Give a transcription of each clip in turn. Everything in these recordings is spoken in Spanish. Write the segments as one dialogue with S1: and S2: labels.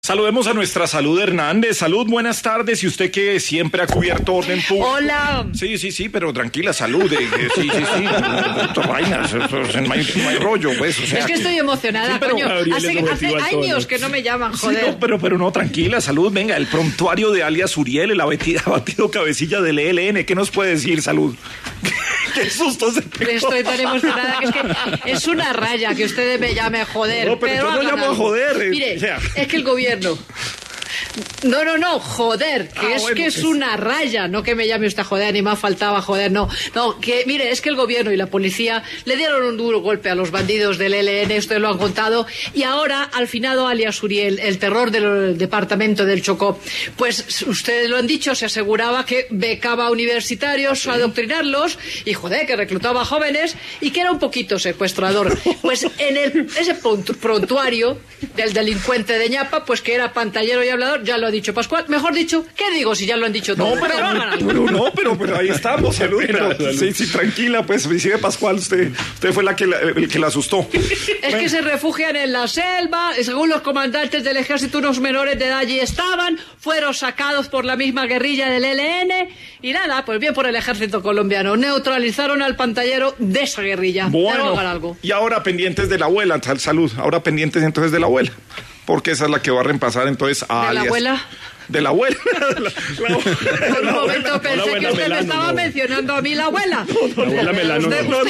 S1: Saludemos a nuestra Salud Hernández. Salud, buenas tardes. Y usted que siempre ha cubierto orden público.
S2: Hola.
S1: Sí, pero tranquila, Salud. Sí. Vainas, no hay rollo, pues. O sea,
S2: es que estoy emocionada, coño. Hace años que no me llaman, joder.
S1: Sí, pero no, tranquila, Salud. Venga, el prontuario de alias Uriel, el abatido cabecilla del ELN. ¿Qué nos puede decir, Salud? ¡Qué susto se pegó!
S2: Estoy tan emocionada que es una raya que usted me llame joder.
S1: No, pero yo no llamo a joder.
S2: Mire, es que el gobierno... No, joder, que es una raya, no que me llame usted joder, ni más faltaba joder, no, que mire, es que el gobierno y la policía le dieron un duro golpe a los bandidos del ELN, ustedes lo han contado, y ahora al finado alias Uriel, el terror del departamento del Chocó, pues ustedes lo han dicho, se aseguraba que becaba a universitarios a adoctrinarlos, y joder, que reclutaba jóvenes, y que era un poquito secuestrador. Pues en ese prontuario del delincuente de ñapa, pues que era pantallero y hablador, ya lo ha dicho Pascual. Mejor dicho, ¿qué digo si ya lo han dicho todo?
S1: Pero ahí estamos, Salud. Sí, tranquila, pues si ve Pascual, usted fue el que la asustó.
S2: Es que se refugian en la selva, según los comandantes del ejército, unos menores de edad allí estaban, fueron sacados por la misma guerrilla del ELN, y nada, pues bien por el ejército colombiano, neutralizaron al pantallero de esa guerrilla.
S1: Bueno,
S2: algo.
S1: Y ahora pendientes de la abuela, Salud, ahora pendientes entonces de la abuela. Porque esa es la que va a reemplazar entonces a alias.
S2: ¿De la abuela?
S1: De la abuela.
S2: Por un momento pensé que usted me estaba mencionando a mí la abuela.
S1: La abuela Melano.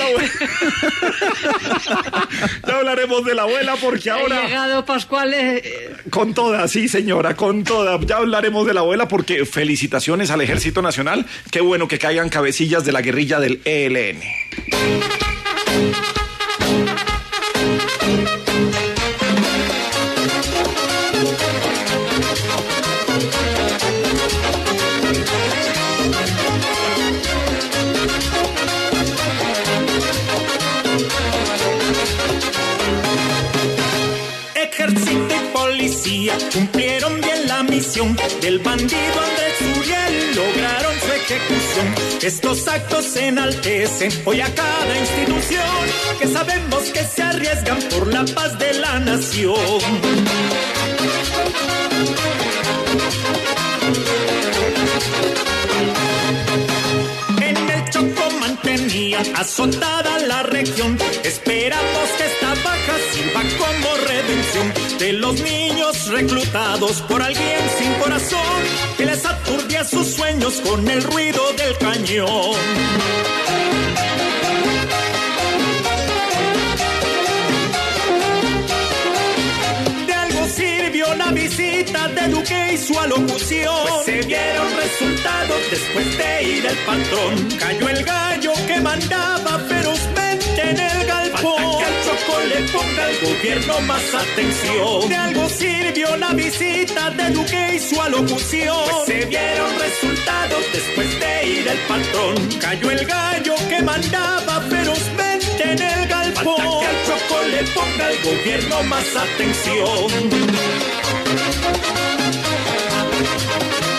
S1: Ya hablaremos de la abuela porque ahora...
S2: Ha llegado Pascual...
S1: Con toda, sí señora, con toda. Ya hablaremos de la abuela porque felicitaciones al Ejército Nacional. Qué bueno que caigan cabecillas de la guerrilla del ELN.
S3: Ejército y policía cumplieron bien la misión del bandido Andrés Uriel, lograron su ejecución. Estos actos enaltecen hoy a cada institución que sabemos que se arriesgan por la paz de la nación. En el Chocó mantenían azotada la región. Esperamos que esta baja sirva como redención de los niños reclutados por alguien sin corazón que les aturdía sus sueños con el ruido del cañón. La visita de Duque y su alocución, pues se vieron resultados después de ir el patrón. Cayó el gallo que mandaba ferozmente en el galpón. Hasta que al Chocó le ponga el gobierno más atención. De algo sirvió la visita de Duque y su alocución, pues se vieron resultados después de ir el patrón. Cayó el gallo que mandaba ferozmente en el galpón. Hasta que al Chocó le ponga el gobierno más atención.